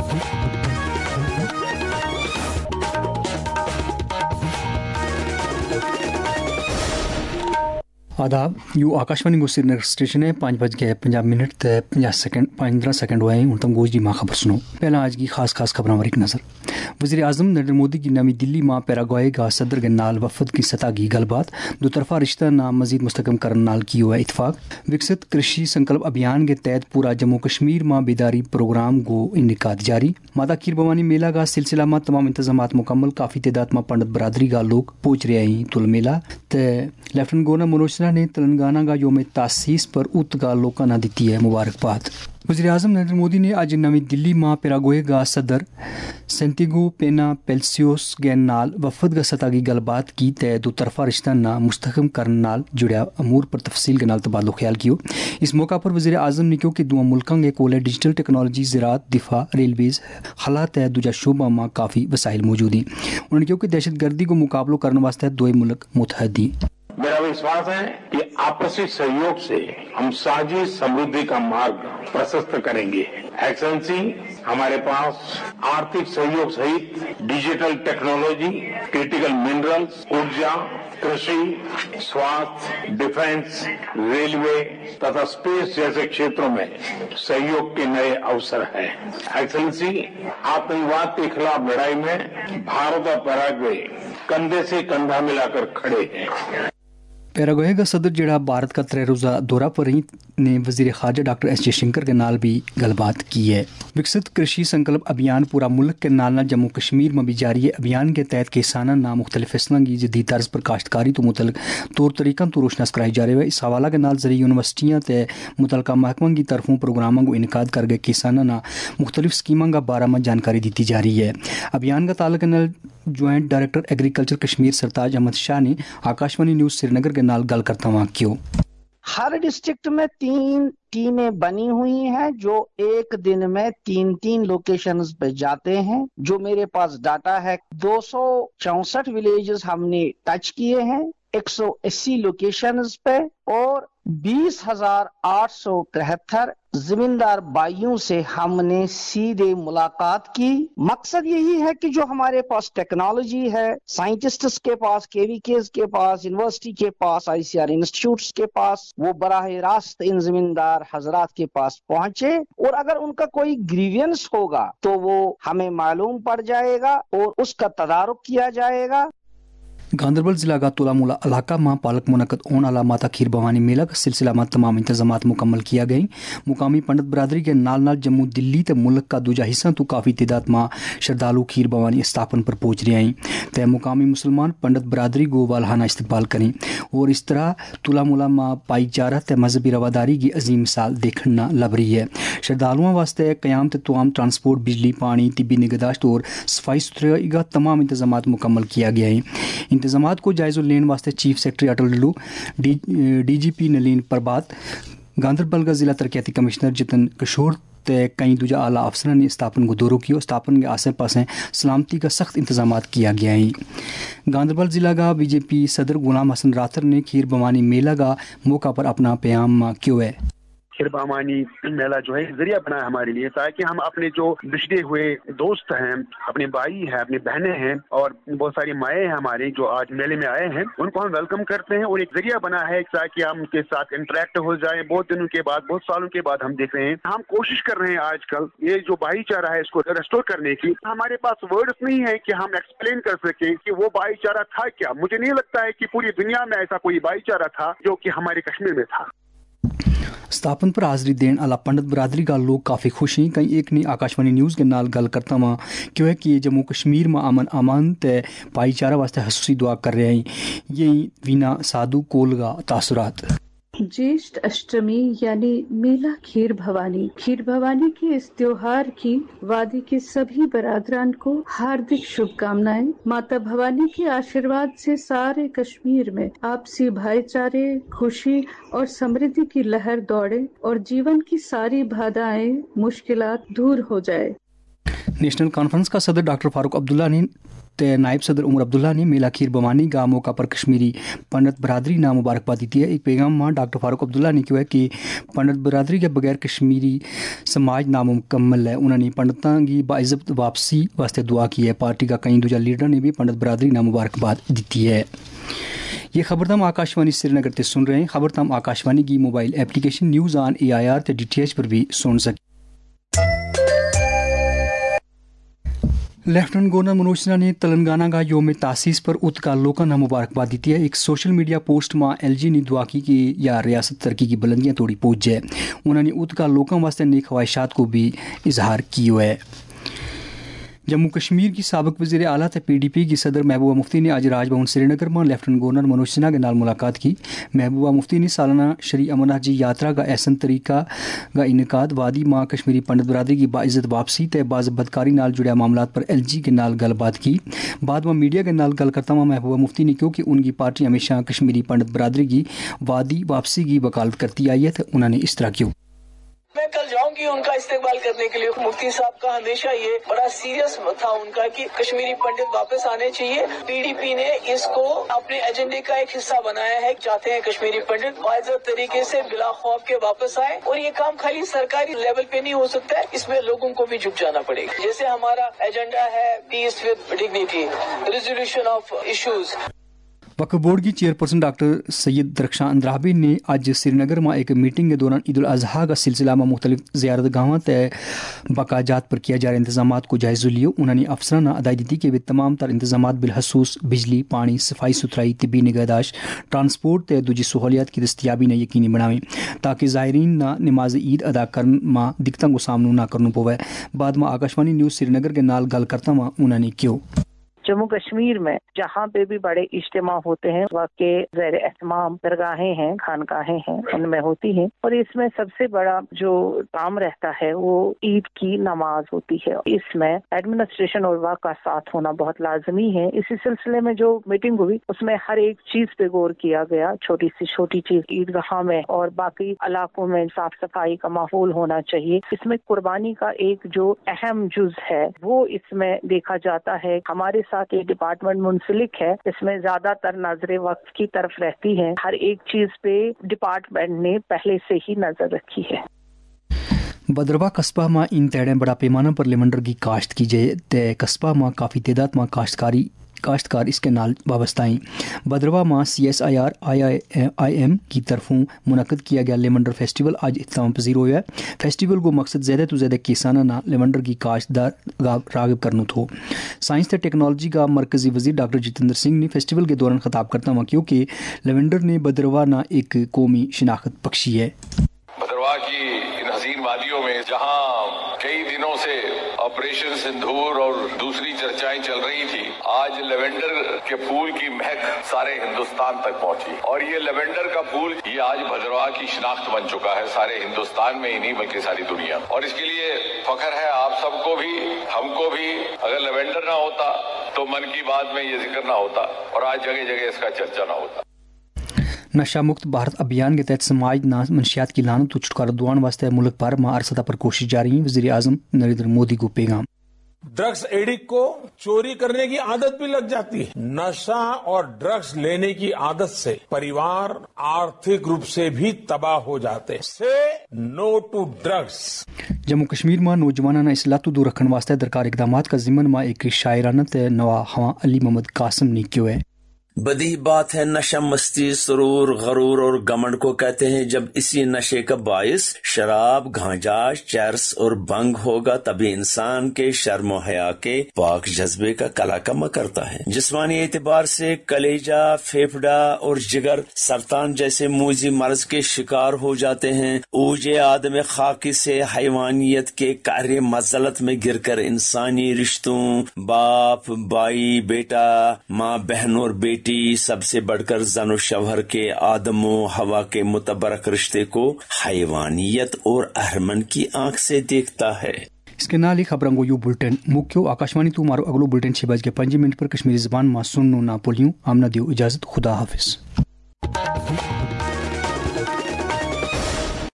आदाब यू आकाशवाणी गो श्रीनगर स्टेशन है 5:50 ते 15 सेकंड हुए हैं उन तम गोज दी माँ खबर सुनो। पहला आज की खास खबरों पर एक नज़र। वज़ीर आज़म नरेंद्र मोदी की नवी दिल्ली मां पैराग्वे का सदर के नाल वफद की सतह की गलबात दो तरफा रिश्ता ना मजीद मुस्तकम करने नाल की हुआ इतफाक। विकसित कृषि संकल्प अभियान के तहत पूरा जम्मू कश्मीर मां बेदारी प्रोग्राम को इनकाद जारी। माता खीर भवानी मेला का सिलसिला में तमाम इंतजाम मुकम्मल। काफ़ी तादाद में पंडित बरादरी का लोग पहुँच रहे हैं तुल मेला। तो लेफ्टिनेंट गवर्नर मनोज सिन्हा ने तेलंगाना का योम तासीस पर उत्गा लोगों ने दी है मुबारकबाद। वज़ीर आज़म नरेंद्र मोदी ने आज नवी दिल्ली में पैराग्वे का सदर सेंटियागो पेना पेल्सियोस के नाल वफद का सतह की गलबात की तय दो तरफा रिश्ता ना मुस्तकम करने नाल जुड़िया अमूर पर तफसील के नाल तबादलो ख्याल किया। इस मौका पर वज़ीर आज़म ने कहा कि दुआ मुल्कों के कोल डिजिटल टेक्नोलॉजी, ज़राअत, दिफा, रेलवेज हालात है दूजा शोबा में काफ़ी वसाइल मौजूद हैं। उन्होंने कहा कि दहशत गर्दी को मुकाबलो करने वास्ते दो मुल्क मुतहद हैं। मेरा विश्वास है कि आपसी सहयोग से हम साझी समृद्धि का मार्ग प्रशस्त करेंगे। एक्सेलेंसी, हमारे पास आर्थिक सहयोग सहित डिजिटल टेक्नोलॉजी, क्रिटिकल मिनरल्स, ऊर्जा, कृषि, स्वास्थ्य, डिफेंस, रेलवे तथा स्पेस जैसे क्षेत्रों में सहयोग के नए अवसर हैं। एक्सेलेंसी, आतंकवाद के खिलाफ लड़ाई में भारत और पैराग्वे कंधे से कंधा मिलाकर खड़े हैं। पैराग्वे का सदर जड़ा भारत का 3 रोज़ा दौरा पर रही ने वज़ीर ख़ारजा डॉक्टर एस जयशंकर के नाल भी गलबात की है। विकसित कृषि संकल्प अभियान पूरा मुल्क के नाल जम्मू कश्मीर में भी जारी है। अभियान के तहत किसाना ना मुख्तलिफ फसलों की जदीद तर्ज पर काश्तकारी तो मुतल्लिक तौर तरीक़ों तो रोशनास कराई जा रही है। इस हवाला के नाल जरिए यूनिवर्सिटियाँ ते मुतल्लिका महकमों की तरफों प्रोग्रामों को इनकाद करके किसाना ना मुख्तलिफ स्कीमों का बारे में जानकारी दी जा रही है। अभियान का ताल्लुक नाल joint director agriculture Kashmir Sartaj Ahmad Shah ने आकाशवाणी न्यूज़ श्रीनगर के नाल गल करता हुआ क्यों। हर डिस्ट्रिक्ट में 3 टीमें बनी हुई हैं जो एक दिन में 3 लोकेशंस पे जाते हैं। जो मेरे पास डाटा है 264 विलेजेस हमने टच किए हैं 180 लोकेशंस पे और 20,873 जमींदार भाइयों से हमने सीधे मुलाकात की। मकसद यही है कि जो हमारे पास टेक्नोलॉजी है, साइंटिस्ट्स के पास, केवीकेस के पास, यूनिवर्सिटी के पास, आईसीआर इंस्टीट्यूट्स के पास, वो बराह रास्त इन जमींदार हजरात के पास पहुंचे और अगर उनका कोई ग्रीवियंस होगा तो वो हमें मालूम पड़ जाएगा और उसका तदारुक किया जाएगा। गांधरबल जिला का तुलामुला इलाका में पालक मुनक़द होने वाला माता खीर भवानी मेला का सिलसिला में तमाम इंतजाम मुकम्मल किया गए। मुकामी पंडित बरादरी के नाल नाल जम्मू दिल्ली ते मुल्क का दूजा हिस्सा तो काफ़ी तादाद में श्रद्धालु खीर भवानी स्थापन पर पहुँच रहे हैं। तय मुकामी मुसलमान पंडित बरादरी को वालहाना इस्तकबाल करें और इस तरह तुलामुला में भाईचारा ते मजहबी रवादारी की अजीम मिसाल देखना लभ रही है। श्रद्धालुओं वास्ते क़याम तुआम ट्रांसपोर्ट, बिजली, पानी, तिब्बी निगहदाश्त और सफाई सुथराई का तमाम इंतजाम मुकम्मल किया गया है। इंतजामात को जायज़ा लेने वास्ते chief secretary Atal Dulloo, DGP Nalin Prabhat, Ganderbal का जिला तरक्याती कमिश्नर जितन किशोर ते कई दूजा आला अफसर ने स्थापन को दौरों किया। स्थापन के आसे पासे सलामती का सख्त इंतजाम किया गया है। गांधरबल जिला का BJP सदर गुलाम हसन राथर ने खीर भवानी मेला का मौका पर अपना प्याम क्यों है। खीर भवानी मेला जो है जरिया बना है हमारे लिए ताकि हम अपने जो बिछड़े हुए दोस्त हैं, अपने भाई हैं, अपनी बहनें हैं और बहुत सारी माएँ हैं हमारी जो आज मेले में आए हैं, उनको हम वेलकम करते हैं और एक जरिया बना है ताकि हम उनके साथ इंटरेक्ट हो जाएं। बहुत दिनों के बाद, बहुत सालों के बाद हम देख रहे हैं, हम कोशिश कर रहे हैं आजकल ये जो भाईचारा है इसको रेस्टोर करने की। हमारे पास वर्ड्स नहीं है कि हम एक्सप्लेन कर सके कि वो भाईचारा था क्या। मुझे नहीं लगता है कि पूरी दुनिया में ऐसा कोई भाईचारा था जो कि हमारे कश्मीर में था। स्थापन पर हाजिरी देने वाला पंडित बरादरी का लोग काफ़ी खुश हैं। कहीं एक ने आकाशवाणी न्यूज़ के नाल गल करता हुआ क्यों है कि जम्मू कश्मीर में अमन ते भाईचारा वास्ते हसूसी दुआ कर रहे हैं। यही वीना साधु कोलगा तासुरात। ज्येष्ठ अष्टमी यानी मेला खीर भवानी के इस त्योहार की वादी के सभी बरादरान को हार्दिक शुभकामनाएं। माता भवानी के आशीर्वाद से सारे कश्मीर में आपसी भाईचारे, खुशी और समृद्धि की लहर दौड़े और जीवन की सारी बाधाएं, मुश्किलात दूर हो जाए। नेशनल कॉन्फ्रेंस का सदर डॉक्टर फारूक अब्दुल्ला ने تے نائب صدر عمر عبداللہ نے میلہ کھیر بھوانی کا موقع پر کشمیری پنڈت برادری نا مبارکباد دی ہے. ایک پیغام میں ڈاکٹر فاروق عبداللہ نے کہا کہ پنڈت برادری کے بغیر کشمیری سماج نامکمل ہے. انہوں نے پنڈتاں کی باعزت واپسی واسطے دعا کی ہے. پارٹی کا کئی دوجا لیڈر نے بھی پنڈت برادری نا مبارکباد دیتی ہے. یہ خبر تم آکاشوانی سری نگر تے سن رہے ہیں. خبر تم آکاشوانی کی mobile application news on AIR تے DTH پر بھی سن سکتے. لیفٹنٹ گورنر منوج سنہا نے تلنگانہ کا یوم تاسیس پر ات کا لوگوں نے مبارکباد دیتی ہے. ایک سوشل میڈیا پوسٹ میں LG نے دعا کی کہ یا ریاست ترقی کی بلندیاں توڑی پہنچ جائے. انہوں نے ات کا لوگوں واسطے نیک خواہشات کو بھی اظہار کیا ہے. جموں کشمیر کی سابق وزیر اعلیٰ PDP کی صدر محبوبہ مفتی نے آج راج بھون سری نگر میں لیفٹنٹ گورنر منوج سنہا کے نال ملاقات کی. محبوبہ مفتی نے سالانہ شری امرناتھ جی یاترا کا احسن طریقہ کا انعقاد وادی ماں کشمیری پنڈت برادری کی باعزت واپسی تے باز بدکاری نال جڑے معاملات پر LG کے نال گل بات کی. بعد میں میڈیا کے نال گل کرتا ہوا محبوبہ مفتی نے کیوں کہ ان کی پارٹی ہمیشہ کشمیری پنڈت برادری کی وادی واپسی کی وکالت کرتی آئی ہے. تو انہوں نے اس طرح کیوں میں کل جاؤں گی ان کا استقبال کرنے کے لیے. مفتی صاحب کا ہمیشہ یہ بڑا سیریس تھا ان کا کہ کشمیری پنڈت واپس آنے چاہیے. PDP نے اس کو اپنے ایجنڈے کا ایک حصہ بنایا ہے. چاہتے ہیں کشمیری پنڈت باعزت طریقے سے بلا خوف کے واپس آئے. اور یہ کام خالی سرکاری لیول پہ نہیں ہو سکتا ہے, اس میں لوگوں کو بھی جھک جانا پڑے گا. جیسے ہمارا ایجنڈا ہے peace with dignity, resolution of issues. وقف بورڈ کی چیئرپرسن ڈاکٹر سید درخشاں اندرابی نے آج سری نگر میں ایک میٹنگ کے دوران عید الاضحیٰ کا سلسلہ میں مختلف زیارت گاہوں تے بقا جات پر کیا جا رہے انتظامات کو جائزہ لیا. انہوں نے افسران ہدایت دی کہ وہ تمام تر انتظامات بالخصوص بجلی, پانی, صفائی ستھرائی, طبی نگہداشت, ٹرانسپورٹ تے دوجی سہولیات کی دستیابی نے یقینی بناویں تاکہ زائرین نہ نماز عید ادا کرنے میں دقتوں کو سامنا نہ کرنا پوے. بعد میں آکاشوانی نیوز سری نگر کے نال گل کرتا ہوا انہوں نے کیوں جموں کشمیر میں جہاں پہ بھی بڑے اجتماع ہوتے ہیں وقت کے زیر اہتمام درگاہیں ہیں, خانقاہیں ہیں, ان میں ہوتی ہیں. اور اس میں سب سے بڑا جو کام رہتا ہے وہ عید کی نماز ہوتی ہے. اس میں ایڈمنسٹریشن اور وقت کا ساتھ ہونا بہت لازمی ہے. اسی سلسلے میں جو میٹنگ ہوئی اس میں ہر ایک چیز پہ غور کیا گیا. چھوٹی سی چھوٹی چیز عیدگاہ میں اور باقی علاقوں میں صاف صفائی کا ماحول ہونا چاہیے. اس میں قربانی کا ایک جو اہم جز ہے وہ اس میں دیکھا جاتا ہے. ہمارے ساتھ ایک ڈپارٹمنٹ منسلک ہے, اس میں زیادہ تر نظر وقت کی طرف رہتی ہے. ہر ایک چیز پہ ڈپارٹمنٹ نے پہلے سے ہی نظر رکھی ہے. بدروا قصبہ میں ان تیڑیں بڑا پیمانہ پر لیمنڈر کی کاشت کی جائے تے قصبہ میں کافی تعداد میں کاشتکار اس کے نال وابستہ ہیں. بدروا میں CSIR IIM کی طرفوں منعقد کیا گیا لیمنڈر فیسٹیول آج اختتام پذیر ہوا ہے. فیسٹیول کو مقصد زیادہ تو زیادہ کسانوں نہ لیمنڈر کی کاشت راغب کرنا تھو. سائنس تے ٹیکنالوجی کا مرکزی وزیر ڈاکٹر جتیندر سنگھ نے فیسٹیول کے دوران خطاب کرتا ہوا کیونکہ لیمنڈر نے بدروا نہ ایک قومی شناخت بخشی ہے. بدروا کی ان حسین وادیوں میں جہاں کئی دنوں سے آپریشن سندھور اور دوسری چرچائیں چل رہی تھی, آج لیونڈر کے پھول کی مہک سارے ہندوستان تک پہنچی. اور یہ لیونڈر کا پھول یہ آج بھدرواہ کی شناخت بن چکا ہے سارے ہندوستان میں ہی نہیں بلکہ ساری دنیا میں. اور اس کے لیے فخر ہے آپ سب کو بھی, ہم کو بھی. اگر لیونڈر نہ ہوتا تو من کی بات میں یہ ذکر نہ ہوتا اور آج جگہ جگہ اس کا چرچا نہ ہوتا. نشہ مکت بھارت ابھیان کے تحت سماج منشیات کی لانت و چھٹکارا دعان واسطے ملک بھر میں ہر سطح پر کوشش جاری ہے. وزیر اعظم نریندر مودی کو پیغام. ڈرگس ایڈکٹ کو چوری کرنے کی عادت بھی لگ جاتی ہے. نشہ اور ڈرگس لینے کی عادت سے پریوار آرتھک روپ سے بھی تباہ ہو جاتے. سے no to drugs. Jammu Kashmir میں نوجوانوں اصلاح تو دور رکھنے واسطے درکار اقدامات کا ضمن میں ایک شاعرانہ نوا ہوا علی محمد قاسم نے کیوں ہے. بدی بات ہے نشہ مستی سرور غرور اور گمنڈ کو کہتے ہیں. جب اسی نشے کا باعث شراب گھانجا چرس اور بنگ ہوگا تبھی انسان کے شرم و حیا کے پاک جذبے کا کلا کما کرتا ہے. جسمانی اعتبار سے کلیجہ پھیپھڑا اور جگر سرطان جیسے موذی مرض کے شکار ہو جاتے ہیں. اوج آدم خاکی سے حیوانیت کے قعر مذلت میں گر کر انسانی رشتوں باپ بھائی بیٹا ماں بہن اور بیٹی سب سے بڑھ کر زن و شوہر کے آدم و ہوا کے متبرک رشتے کو حیوانیت اور اہرمن کی آنکھ سے دیکھتا ہے. اس کے نال ہی خبروں کو یو بلٹن مکھیو آکاشوانی تو مارو اگلو بلٹن 6:05 پر کشمیری زبان میں سنو نہ پولیوں. آمنا دیو اجازت. خدا حافظ.